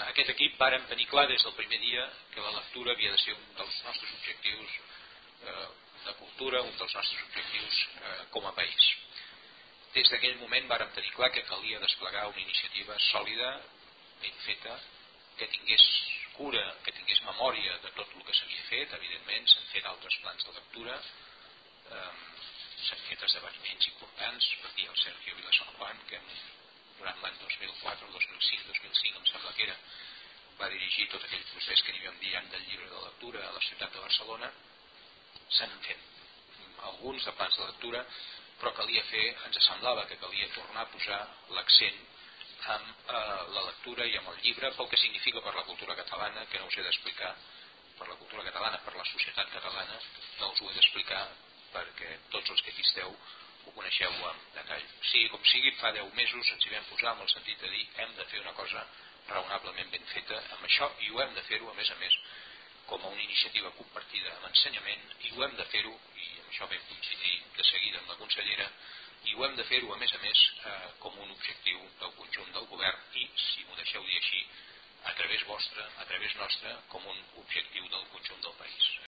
aquest equip vàrem tenir clar des del primer dia que la lectura havia de ser un dels nostres objectius de cultura, un dels nostres objectius com a país. Des d'aquell moment vàrem tenir clar que calia desplegar una iniciativa sòlida, ben feta, que tingués cura, que tingués memòria de tot el que s'havia fet. Evidentment s'han fet altres plans de lectura, s'han fet esdeveniments importants, per dir el Sergio Vila San Juan, que durant l'any 2004, 2005, 2005 em sembla que era, va dirigir tot aquell procés que n'hi vam dir del llibre de lectura a la ciutat de Barcelona. S'han fet alguns de plans de lectura, però calia fer, ens semblava que calia tornar a posar l'accent amb la lectura i amb el llibre pel que significa per la cultura catalana, que no us he d'explicar, per la cultura catalana, per la societat catalana, no us ho he d'explicar perquè tots els que aquí esteu ho coneixeu amb detall. Sigui com sigui, fa 10 mesos ens hi vam posar amb el sentit de dir hem de fer una cosa raonablement ben feta amb això i ho hem de fer-ho a més com a una iniciativa compartida amb ensenyament i ho hem de fer-ho, i amb això vam coincidir de seguida amb la consellera, i ho hem de fer-ho a més com un objectiu del conjunt del govern i, si m'ho deixeu dir així, a través vostre, a través nostre, com un objectiu del conjunt del país.